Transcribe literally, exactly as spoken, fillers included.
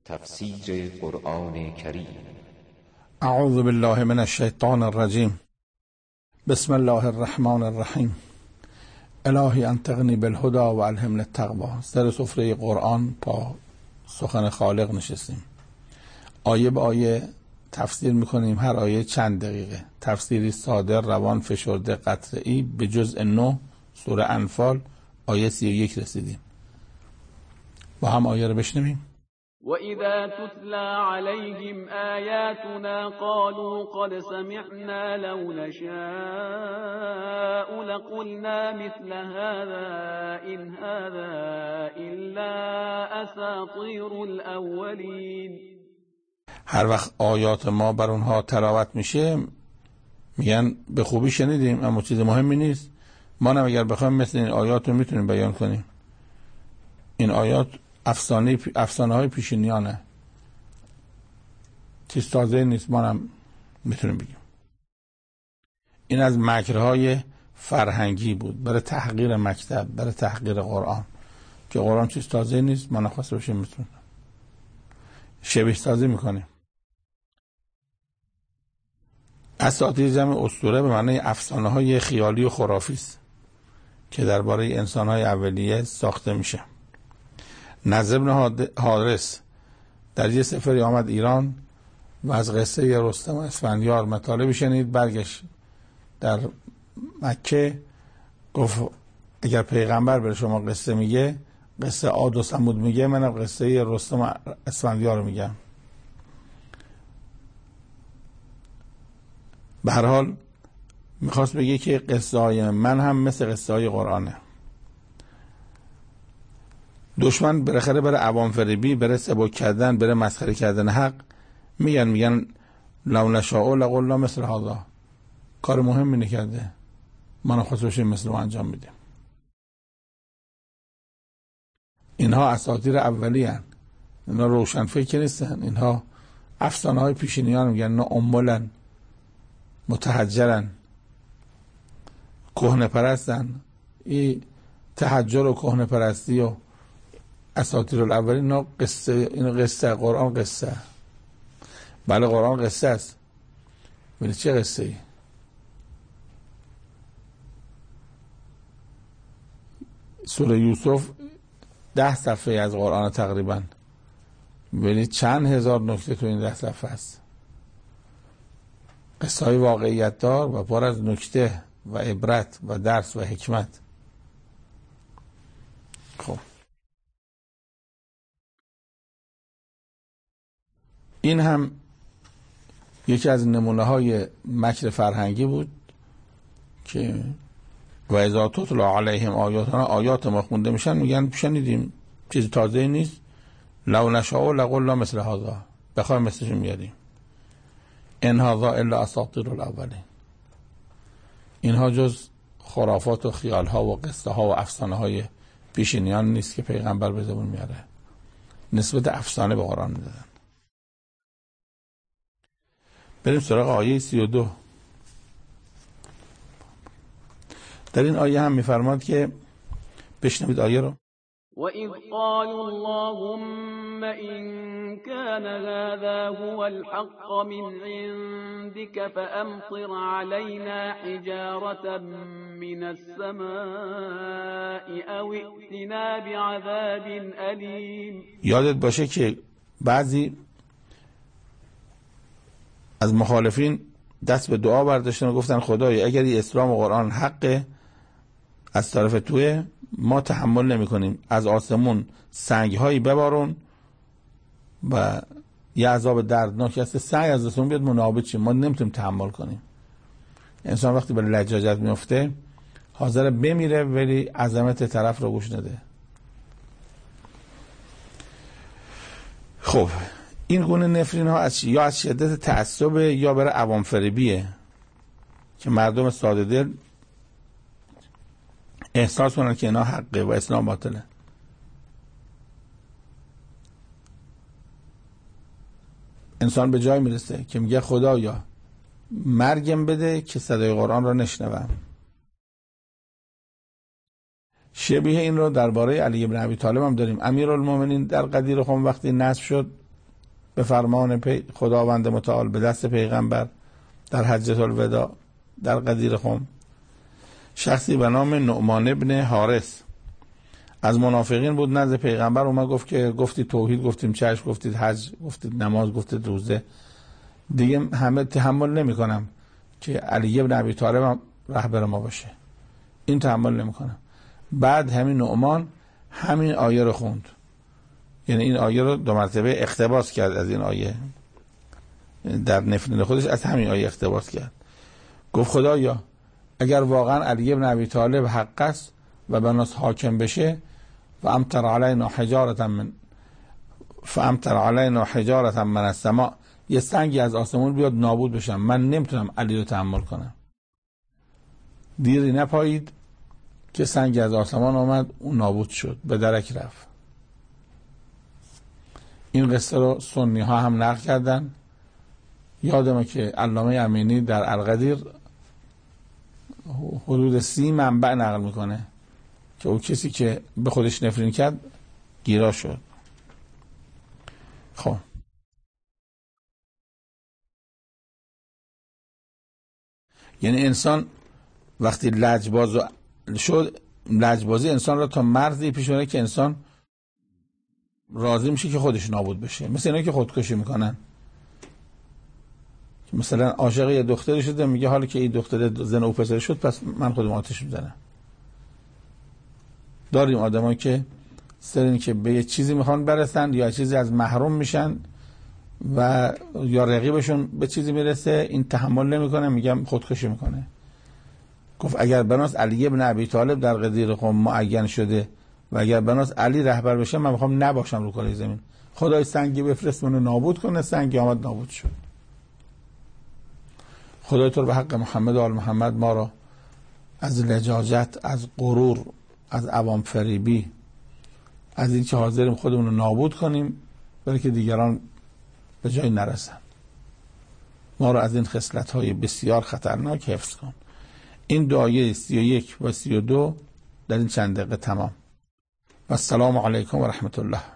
تفسیر قرآن کریم. اعوذ بالله من الشیطان الرجیم. بسم الله الرحمن الرحیم. الهی انطقنی بالهدى و الهمنی التقوی. سر سفره قرآن با سخن خالق نشستیم. آیه به آیه تفسیر میکنیم. هر آیه چند دقیقه. تفسیری ساده، روان، فشرده، قطعی به جزء نه سوره انفال آیه سی و یک رسیدیم. با هم آیه رو بشنویم. وَإِذَا تُتْلَى عَلَيْهِمْ آيَاتُنَا قَالُوا قَدْ سَمِعْنَا لَوْ نَشَاءُ لَقُلْنَا مِثْلَ هَذَا إِنْ هَذَا إِلَّا أَسَاطِيرُ الْأَوَّلِينَ. هر وقت آیات ما بر اونها تلاوت میشه میگن به خوبی شنیدیم اما چیز مهمی نیست. ما هم اگر بخوایم مثل این آیات رو میتونیم بیان کنیم. این آیات افسانه افسانه های پیشینیانه، چیز تازه نیست. ما هم میتونیم بگیم این از مکرهای فرهنگی بود برای تحقیر مکتب، برای تحقیر قرآن، که قرآن چیز تازه نیست. ما نخواسته باشیم میتونیم شبیه سازی میکنیم. اساطیر جمع اسطوره به معنی افسانه های خیالی و خرافی است که درباره انسان های اولیه ساخته میشه. نضر بن حارث در یه سفری آمد ایران و از قصه رستم اسفندیار مطالبی شنید. برگشت در مکه گفت اگر پیغمبر بر شما قصه میگه، قصه عاد و ثمود میگه، منم قصه رستم اسفندیار رو میگم. به هر حال میخواست بگه که قصه های من هم مثل قصه های قرآنه. دشمن بالاخره برای عوام فریبی، برای سبک کردن، برای مسخره کردن حق میگن میگن لو نشاء لقلنا مثل هذا. کار مهمی نکرده، ما نخواست باشیم مثل ما انجام میدیم. اینها اساطیر اولی هن. اینها روشن فکر نیستن. اینها افسانه های پیشینیان میگن. اینا امولن، متحجرن، کهنه پرستن. این تحجر و کهنه پرستی و اساطیر الاولین اینا قصه، این قصه قرآن قصه. بله قرآن قصه است، ولی چه قصه ای؟ سوره یوسف ده صفحه از قرآن تقریبا، ولی چند هزار نکته تو این ده صفحه است. قصه های واقعیت دار و پر از نکته و عبرت و درس و حکمت. خب این هم یکی از نمونه های مکر فرهنگی بود که و اذا تتلی علیهم آیاتنا، آیات ما خونده میشن میگن شنیدیم، چیز تازه نیست. لو نشاء لقلنا مثل هذا، بخوایم مثلش میاریم. ان هذا الا اساطیر الاولین. اینها جز خرافات و خیال ها و قصه ها و افسانه های پیشینیان نیست که پیغمبر به زبون میاره. نسبت افسانه به قرآن میدادن. بریم سراغ آیه سی و دو. در این آیه هم میفرماد که بشنوید آیه رو. وَإِذْ قَالُوا اللَّهُمَّ إِنْ كَانَ هَذَا هُوَ الْحَقَّ مِنْ عِنْدِكَ فَأَمْطِرْ عَلَيْنَا حِجَارَةً مِنَ السَّمَاءِ أَوْ ائْتِنَا بِعَذَابٍ أَلِيمٍ. یادت باشه که بعضی از مخالفین دست به دعا برداشتن و گفتن خدای اگر این اسلام و قرآن حقه از طرف توه، ما تحمل نمی کنیم، از آسمون سنگ هایی ببارون و یه عذاب دردناک است، سنگ از آسمون بیاد منابت چیم، ما نمیتونیم تحمل کنیم. انسان وقتی به لجاجت میفته حاضر بمیره ولی عظمت طرف رو گوش نده. خب این گونه نفرین ها از یا از شدت تعصب یا برای عوام فریبیه که مردم ساده دل احساس کنن که اینا حقه و اسلام باطله. انسان به جای میرسه که میگه خدایا مرگم بده که صدای قرآن را نشنوم. شبیه این رو درباره علی بن ابی طالب هم داریم. امیرالمومنین در غدیر خم وقتی نصب شد به فرمان خداوند متعال به دست پیغمبر در حجة الوداع در غدیر خم، شخصی به نام نعمان ابن حارث از منافقین بود، نزد پیغمبر اومد گفت که گفتید توحید، گفتیم چشم، گفتید حج، گفتید نماز، گفتید روزه، دیگه همه تحمل نمی کنم که علی ابن ابی طالب رهبر ما باشه، این تحمل نمی کنم. بعد همین نعمان همین آیه رو خوند، یعنی این آیه رو دو مرتبه اقتباس کرد از این آیه، در نفرین خودش از همین آیه اقتباس کرد. گفت خدایا اگر واقعا علی ابن ابی طالب حق است و به ناس حاکم بشه، و امطر علینا حجارة من فامطر علینا حجارة من السماء، یه سنگی از آسمون بیاد نابود بشم، من نمیتونم علی رو تحمل کنم. دیری نپایید که سنگی از آسمان آمد، اون نابود شد، به درک رفت. این قصه رو سنی ها هم نقل کردن. یادمه که علامه امینی در القدیر حدود سی منبع نقل میکنه که او کسی که به خودش نفرین کرد گیرا شد. خب یعنی انسان وقتی لجباز شد، لجبازی انسان را تا مرزی پیش میره که انسان راضی میشه که خودش نابود بشه. مثل اینا که خودکشی میکنن، مثلا عاشق یه دختری شده، میگه حالا که این دختر زن او پسر شد پس من خودم آتش میزنم. داریم آدمایی که سرین که به یه چیزی میخوان برسن یا چیزی از محروم میشن و یا رقیبشون به چیزی میرسه، این تحمل نمیکنه، میگم خودکشی میکنه. گفت اگر بناس علی ابن ابی طالب در غدیر قم معین شده و اگر بناس علی رهبر بشه، من میخوام نباشم رو کره زمین، خدای سنگی بفرست منو نابود کنه. سنگی آمد نابود شد. خدای تو رو به حق محمد و آل محمد ما را از لجاجت، از غرور، از عوام فریبی، از این که حاضریم خودمون رو نابود کنیم برای که دیگران به جای نرسن، ما را از این خصلت‌های بسیار خطرناک حفظ کن. این دعایه سی و یک و سی و دو در این چند دقیقه تمام. و السلام علیکم و رحمت الله.